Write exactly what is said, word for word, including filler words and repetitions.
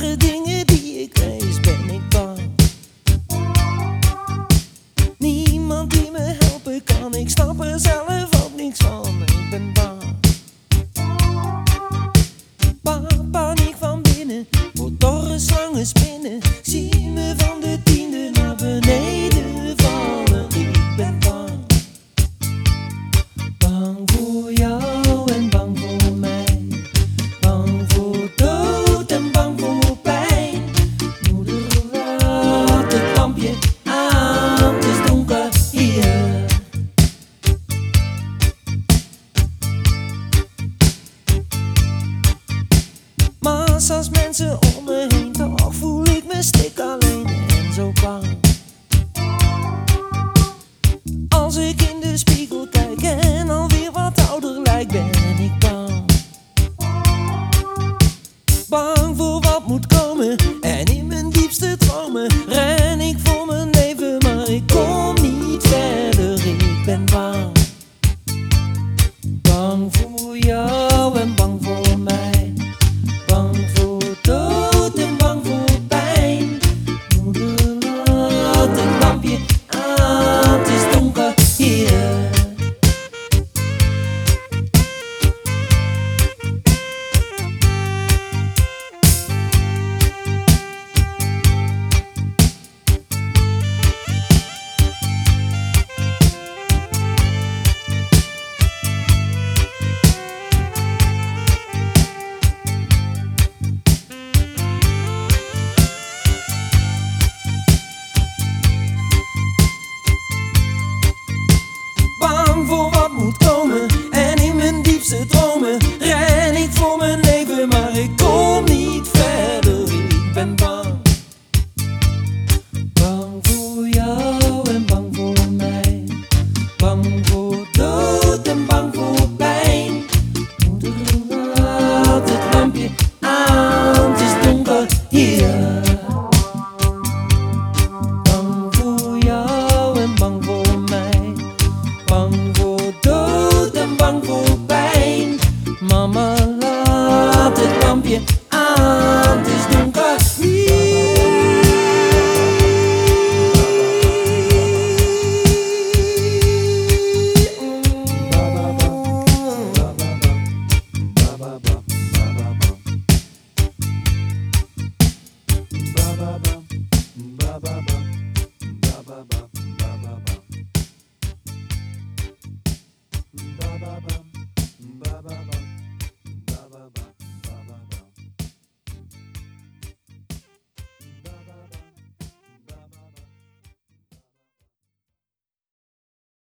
rare dingen die ik lees, ben ik bang. Niemand die me helpen kan, ik snap er zelf ook niks van. Ik ben bang. Paniek van binnen, motoren, slangen, spinnen. Zie me van de tiende naar beneden vallen. Ik ben bang. Bang voor jou en bang voor mij. Bang voor dood en bang voor pijn. Moeder, laat het lampje aan, het is donker hier. Massa's mensen om me heen, toch voel ik me stik alleen en zo bang. Als ik in de spiegel kijk en alweer wat ouder lijk, ben ik bang. Bang voor wat moet komen en in mijn diepste dromen ren ik voor mijn leven, maar ik kom niet verder. Ik ben bang. Bang voor jou en bang voor mij. Bang voor dood en bang voor pijn. Moeder, laat het lampje aan, het is donker hier. Bang voor wat moet komen en in mijn diepste dromen ren ik voor mijn leven, maar ik kom niet verder. Ik ben bang. Bang voor jou en bang voor mij. Bang voor dood en bang voor pijn. Moeder, laat het lampje aan, het is donker hier. Bang voor jou en bang voor mij. Bang voor dood en bang voor pijn. Mama, laat het lampje aan, het is donker hier. Ba ba ba